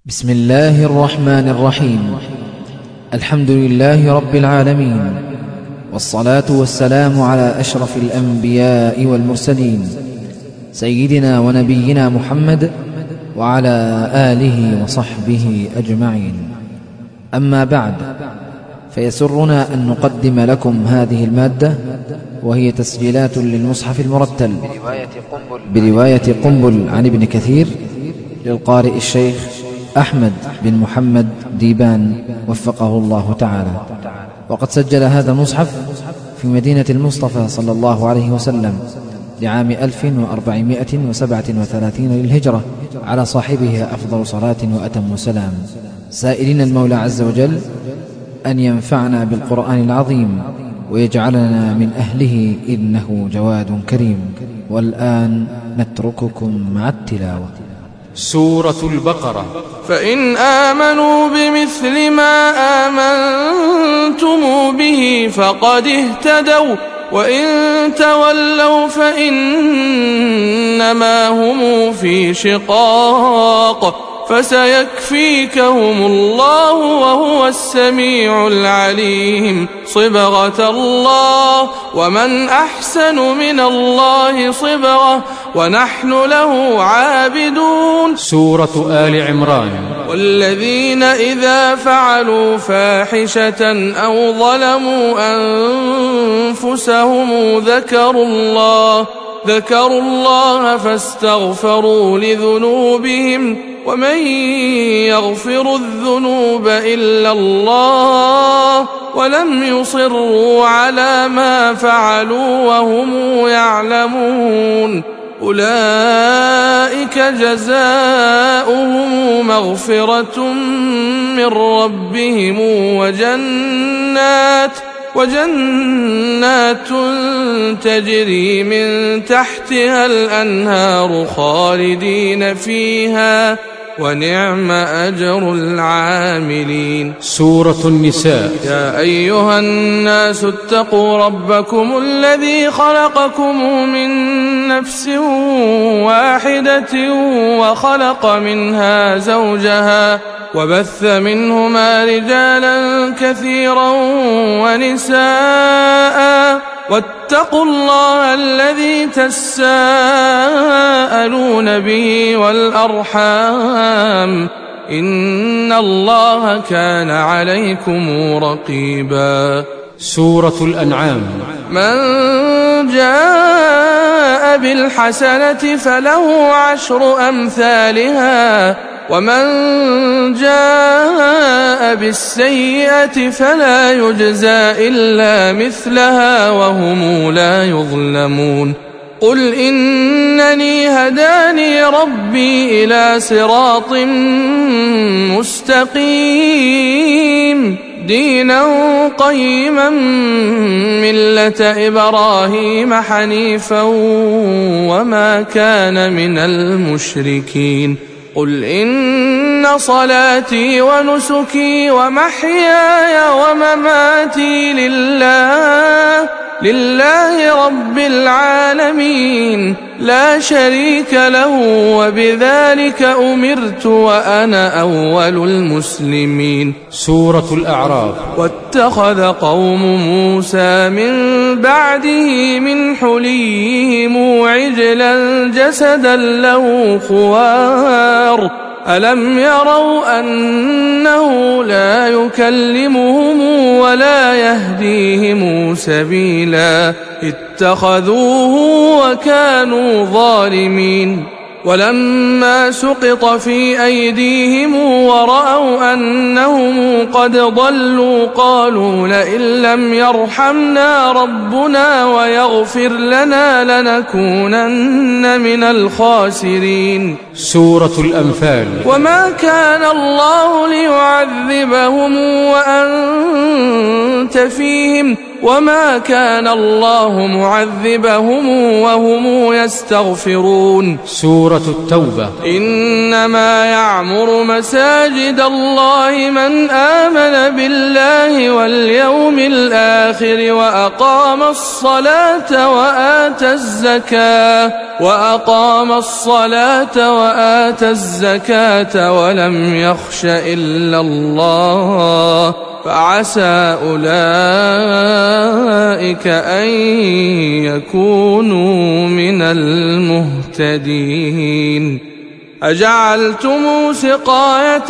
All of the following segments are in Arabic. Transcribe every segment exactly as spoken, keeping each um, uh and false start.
بسم الله الرحمن الرحيم. الحمد لله رب العالمين، والصلاة والسلام على أشرف الأنبياء والمرسلين سيدنا ونبينا محمد وعلى آله وصحبه أجمعين. أما بعد، فيسرنا أن نقدم لكم هذه المادة، وهي تسجيلات للمصحف المرتل برواية قنبل عن ابن كثير للقارئ الشيخ أحمد بن محمد ديبان وفقه الله تعالى. وقد سجل هذا المصحف في مدينة المصطفى صلى الله عليه وسلم لعام ألف وأربعمائة وسبعة وثلاثين للهجرة، على صاحبه أفضل صلاة وأتم سلام، سائلين المولى عز وجل أن ينفعنا بالقرآن العظيم ويجعلنا من أهله، إنه جواد كريم. والآن نترككم مع التلاوة. سورة البقرة. فإن آمنوا بمثل ما آمنتم به فقد اهتدوا، وإن تولوا فإنما هم في شقاق، فسيكفيكهم الله وهو السميع العليم. صبغة الله، ومن أحسن من الله صبغة، ونحن له عابدون. سورة آل عمران. والذين إذا فعلوا فاحشة أو ظلموا أنفسهم ذكروا الله ذكروا الله فاستغفروا لذنوبهم، ومن يغفر الذنوب إلا الله، ولم يصروا على ما فعلوا وهم يعلمون. أولئك جزاؤهم مغفرة من ربهم وجنات وجنات تجري من تحتها الأنهار خالدين فيها، ونعم أجر العاملين. سورة النساء. يا أيها الناس اتقوا ربكم الذي خلقكم من نفس واحدة وخلق منها زوجها، وبث منهما رجالا كثيرا ونساء، واتقوا الله الذي تساءلون به والأرحام، إن الله كان عليكم رقيبا. سورة الأنعام. من جاء بالحسنة فله عشر أمثالها، ومن جاء بالسيئة فلا يجزى إلا مثلها وهم لا يظلمون. قل إنني هداني ربي إلى صراط مستقيم، دينا قيما ملة إبراهيم حنيفا وما كان من المشركين. قل إن صلاتي ونسكي ومحياي ومماتي لله لله رب العالمين، لا شريك له، وبذلك أمرت وأنا أول المسلمين. سورة الأعراف. واتخذ قوم موسى من بعده من حليهم عجلا جسدا له خوار، ألم يروا أنه لا يكلمهم ولا يهديهم سبيلا، اتخذوه وكانوا ظالمين. ولما سقط في أيديهم ورأوا أنهم قد ضلوا قالوا لئن لم يرحمنا ربنا ويغفر لنا لنكونن من الخاسرين. سورة الأنفال. وما كان الله ليعذبهم وأنت فيهم، وما كان الله معذبهم وهم يستغفرون. سورة التوبة. إنما يعمر مساجد الله من آمن بالله واليوم الآخر وأقام الصلاة وآتى الزكاة وأقام الصلاة وآتى الزكاة ولم يخش إلا الله فعسى أولئك أن يكونوا من المهتدين. أجعلتم سقاية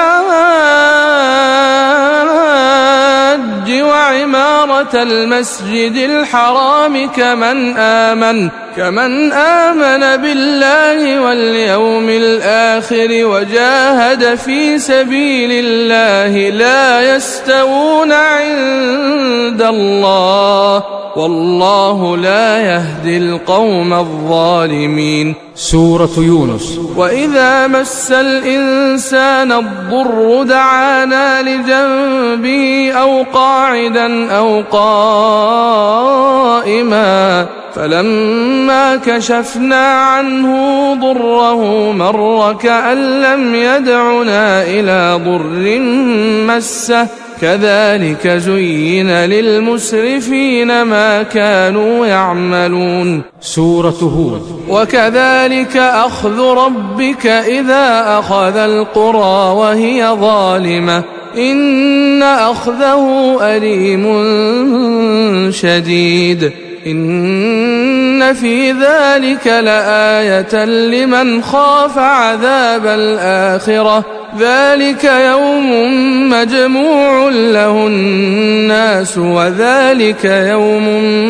الحاج وعمارة المسجد الحرام كمن آمن كمن آمن بالله واليوم الآخر وجاهد في سبيل الله لا يستوون عند الله والله لا يهدي القوم الظالمين. سورة يونس. وإذا مس الإنسان الضر دعانا لجنبه أو قاعدا أو قائما فلما كشفنا عنه ضره مر كأن لم يدعنا إلى ضر مسه كذلك زين للمسرفين ما كانوا يعملون. سورة هود. وكذلك أخذ ربك إذا أخذ القرى وهي ظالمة إن أخذه أليم شديد. إن في ذلك لآية لمن خاف عذاب الآخرة ذلك يوم مجموع له الناس وذلك يوم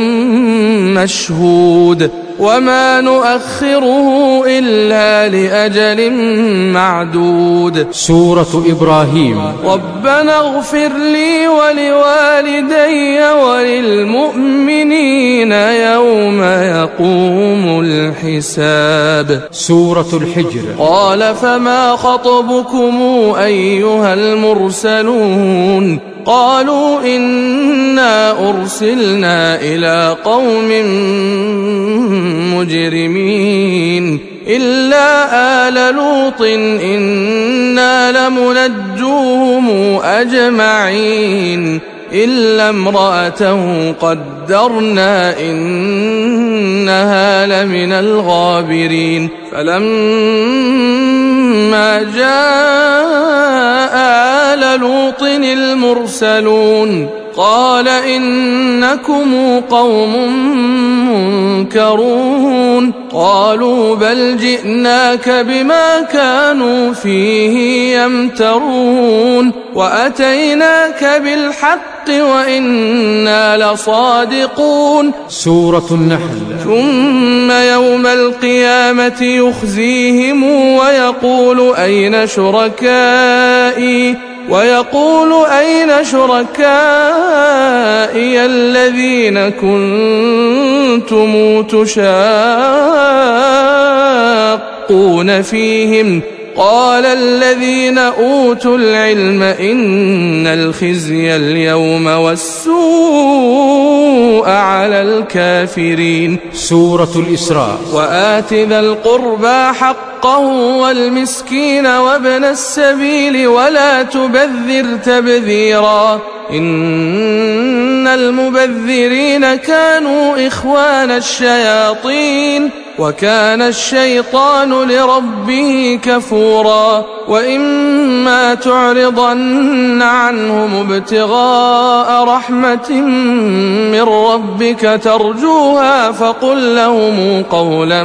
مشهود وما نؤخره إلا لأجل معدود. سورة إبراهيم. ربنا اغفر لي ولوالدي وللمؤمنين يوم يقوم الحساب. سورة الحجر. قال فما خطبكم أيها المرسلون قالوا إنا أرسلنا إلى قوم مجرمين إلا آل لوط إنا لمنجوهم أجمعين إلا امرأته قدرنا إنها لمن الغابرين. فلما جاء آل لوط المرسلون قال إنكم قوم منكرون قالوا بل جئناك بما كانوا فيه يمترون وأتيناك بالحق وإنا لصادقون. سورة النحل. ثم يوم القيامة يخزيهم ويقول أين شركائي ويقول أين شركائي الذين كنتم تشاقون فيهم قال الذين أوتوا العلم إن الخزي اليوم والسوء على الكافرين. سورة الإسراء. وآت ذا القربى حقه والمسكين وابن السبيل ولا تبذر تبذيرا إن المبذرين كانوا إخوان الشياطين وكان الشيطان لربه كفورا. وإما تعرضن عنهم ابتغاء رحمة من ربك ترجوها فقل لهم قولا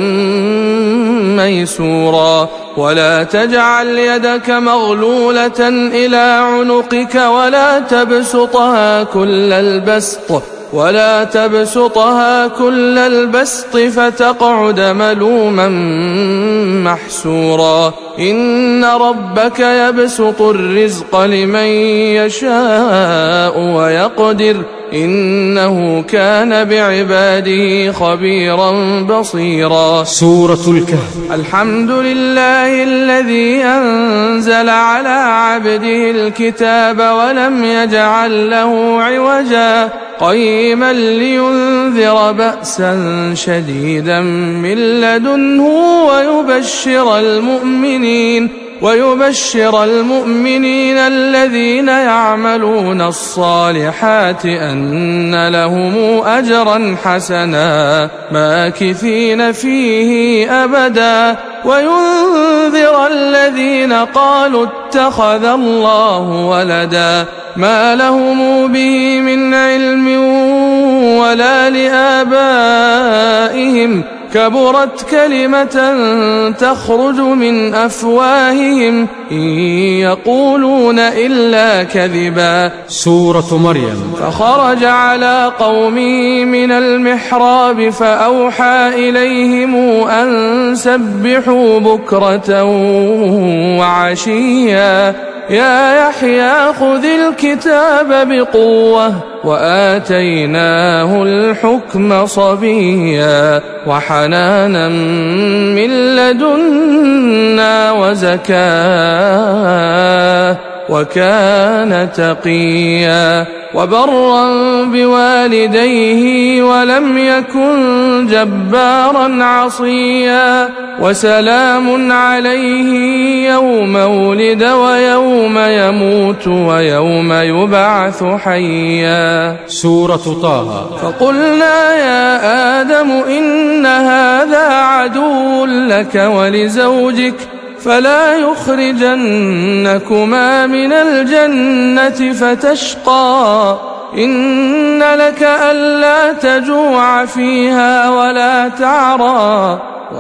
ميسورا ولا تجعل يدك مغلولة إلى عنقك ولا تبسطها كل البسط ولا تبسطها كل البسط فتقعد ملوما محسورا. إن ربك يبسط الرزق لمن يشاء ويقدر إنه كان بعباده خبيرا بصيرا. سورة الكهف. الحمد لله الذي أنزل على عبده الكتاب ولم يجعل له عوجا قيما لينذر بأسا شديدا من لدنه ويبشر المؤمنين ويبشر المؤمنين الذين يعملون الصالحات أن لهم أجرا حسنا ماكثين فيه أبدا وينذر الذين قالوا اتخذ الله ولدا ما لهم به من علم ولا لآبائهم كبرت كلمة تخرج من أفواههم إن يقولون إلا كذبا. سورة مريم. فخرج على قومه من المحراب فأوحى إليهم أن سبحوا بكرة وعشيا يا يحيى خذ الكتاب بقوة وآتيناه الحكم صبيا وحنانا من لدنا وزكاة وكان تقيا وبرا بوالديه ولم يكن جبارا عصيا وسلام عليه يوم ولد ويوم يموت ويوم يبعث حيا. سورة طه. فقلنا يا آدم إن هذا عدو لك ولزوجك فلا يخرجنكما من الجنة فتشقى إن لك ألا تجوع فيها ولا تعرى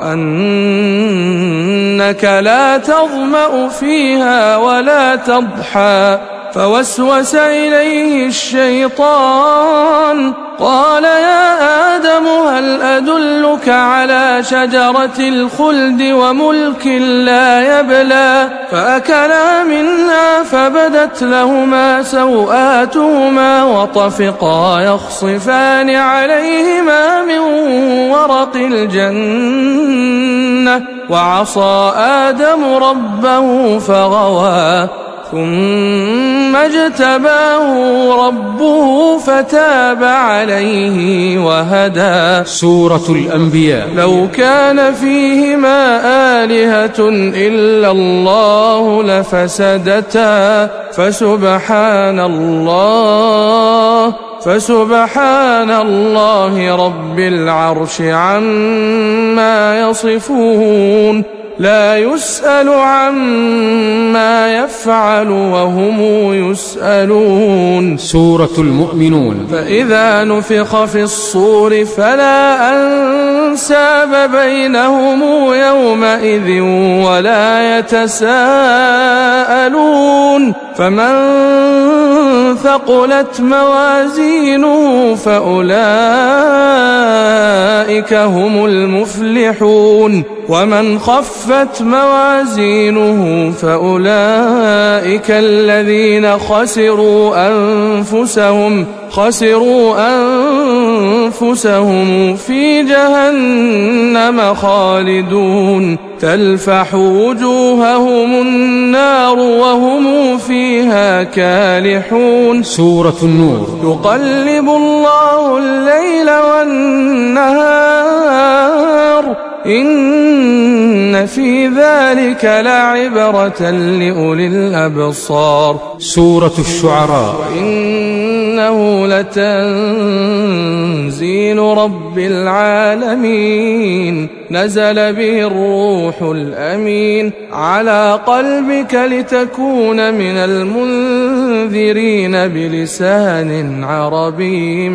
وأنك لا تظمأ فيها ولا تضحى فوسوس إليه الشيطان قال يا آدم هل أدلك على شجرة الخلد وملك لا يبلى فأكلا منها فبدت لهما سوآتهما وطفقا يخصفان عليهما من ورق الجنة وعصى آدم ربه فغوى ثم اجتباه ربه فتاب عليه وهدى. سورة الأنبياء. لو كان فيهما آلهة إلا الله لفسدتا فسبحان الله فسبحان الله رب العرش عما يصفون لا يسأل عما يفعل وهم يسألون. سورة المؤمنون. فإذا نفخ في الصور فلا أنساب بينهم يومئذ ولا يتساءلون فمن ثقلت موازينه فأولئك هم المفلحون ومن خفت موازينه فأولئك الذين خسروا أنفسهم خسروا أنفسهم في جهنم خالدون تلفح وجوههم النار وهم فيها كالحون. سورة النور. يقلب الله الليل والنهار إن في ذلك لعبرة لأولي الأبصار. سورة الشعراء. وإنه لتنزيل رب العالمين نزل به الروح الأمين على قلبك لتكون من المنذرين بلسان عربي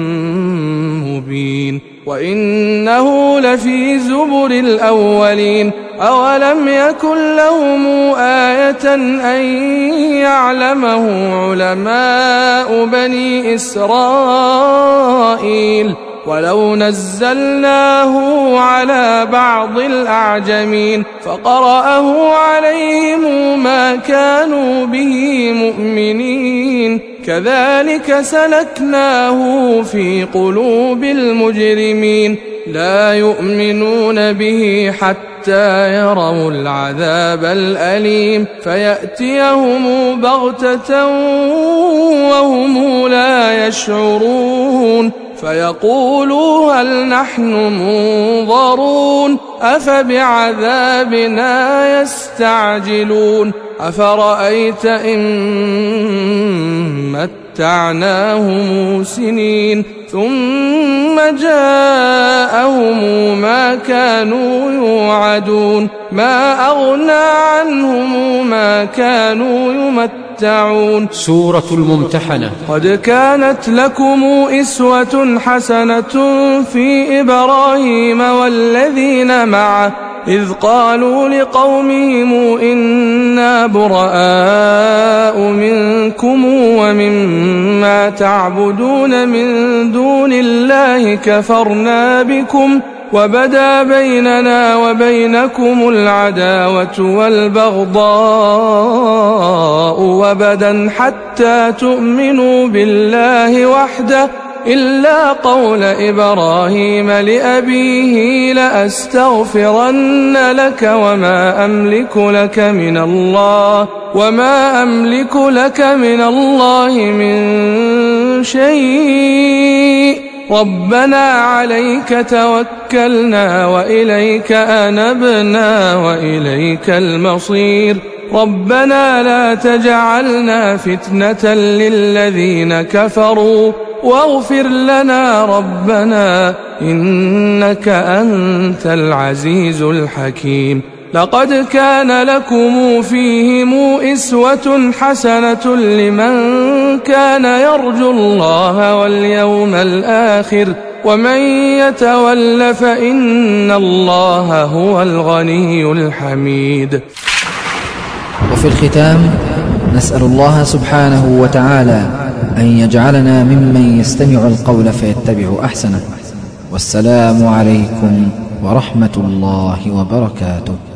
مبين وإنه لفي زبر الأولين أولم يكن لهم آية أن يعلمه علماء بني إسرائيل ولو نزلناه على بعض الأعجمين فقرأه عليهم ما كانوا به مؤمنين كذلك سلكناه في قلوب المجرمين لا يؤمنون به حتى يروا العذاب الأليم فيأتيهم بغتة وهم لا يشعرون فيقولوا هل نحن منظرون أفبعذابنا يستعجلون أفرأيت إن متعناهم سنين ثم جاءهم ما كانوا يوعدون ما أغنى عنهم ما كانوا يمتعون. سورة الممتحنة. قد كانت لكم إسوة حسنة في إبراهيم والذين معه إذ قالوا لقومهم إنا براء منكم ومما تعبدون من دون الله كفرنا بكم وبدا بيننا وبينكم العداوة والبغضاء وبدا حتى تؤمنوا بالله وحده إلا قول إبراهيم لأبيه لأستغفرن لك وما أملك لك من الله وما أملك لك من الله من شيء ربنا عليك توكلنا وإليك أنبنا وإليك المصير ربنا لا تجعلنا فتنة للذين كفروا واغفر لنا ربنا إنك أنت العزيز الحكيم. لقد كان لكم فيهم إسوة حسنة لمن كان يرجو الله واليوم الآخر ومن يتول فإن الله هو الغني الحميد. وفي الختام نسأل الله سبحانه وتعالى أن يجعلنا ممن يستمع القول فيتبع أحسنه. والسلام عليكم ورحمة الله وبركاته.